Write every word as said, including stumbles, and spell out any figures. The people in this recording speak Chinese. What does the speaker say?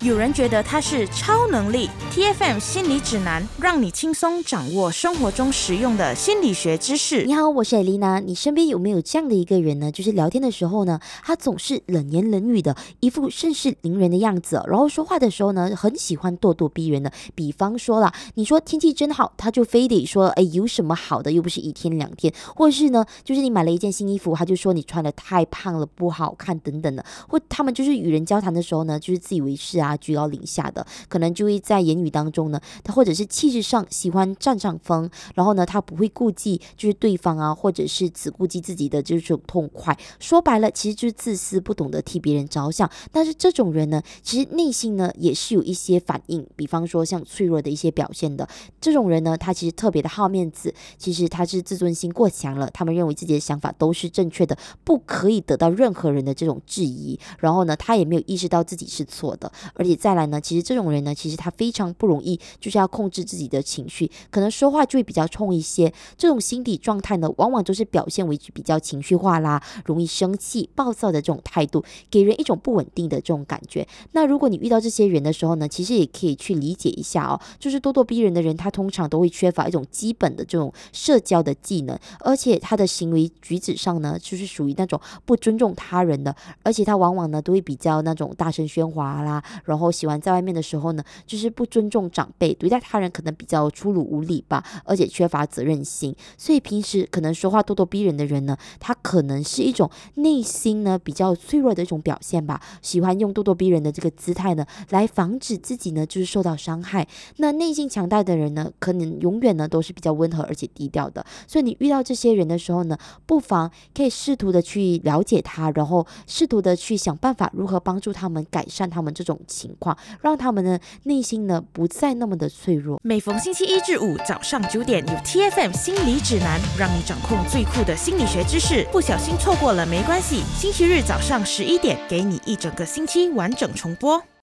有人觉得它是超能力。 T F M 心理指南，让你轻松掌握生活中实用的心理学知识。 你好，我是艾丽娜。你身边有没有这样的一个人呢？就是聊天的时候呢，他总是冷言冷语的，一副盛世凌人的样子，然后说话的时候呢，很喜欢咄咄逼人的。比方说啦，你说天气真好，他就非得说，哎，有什么好的，又不是一天两天。或者是呢，就是你买了一件新衣服，他就说你穿的太胖了，不好看等等的。或他们就是与人交谈的时候呢，就是自以为是啊，居高临下的，可能就会在言语当中呢，他或者是气质上喜欢占上风，然后呢，他不会顾忌就是对方啊，或者是只顾及自己的这种痛快。说白了，其实就是自私，不懂得替别人着想。但是这种人呢，其实内心呢也是有一些反应，比方说像脆弱的一些表现的。这种人呢，他其实特别的好面子，其实他是自尊心过强了，他们认为自己的想法都是正确的，不可以得到任何人的这种质疑。然后呢，他也没有意识到自己是错的。而且再来呢，其实这种人呢，其实他非常不容易，就是要控制自己的情绪，可能说话就会比较冲一些。这种心理状态呢，往往都是表现为比较情绪化啦，容易生气、暴躁的这种态度，给人一种不稳定的这种感觉。那如果你遇到这些人的时候呢，其实也可以去理解一下哦，就是咄咄逼人的人，他通常都会缺乏一种基本的这种社交的技能，而且他的行为举止上呢，就是属于那种不尊重他人的，而且他往往呢都会比较那种大声喧哗啦，然后喜欢在外面的时候呢，就是不尊重长辈，对待他人可能比较粗鲁无礼吧，而且缺乏责任心。所以平时可能说话咄咄逼人的人呢，他可能是一种内心呢比较脆弱的一种表现吧，喜欢用咄咄逼人的这个姿态呢，来防止自己呢就是受到伤害。那内心强大的人呢，可能永远呢都是比较温和而且低调的。所以你遇到这些人的时候呢，不妨可以试图的去了解他，然后试图的去想办法如何帮助他们改善他们这种情况，让他们的内心呢不再那么的脆弱。 每逢星期一至五早上九点，有 T F M 心理指南，让你掌控最酷的心理学知识。不小心错过了没关系，星期日早上十一点，给你一整个星期完整重播。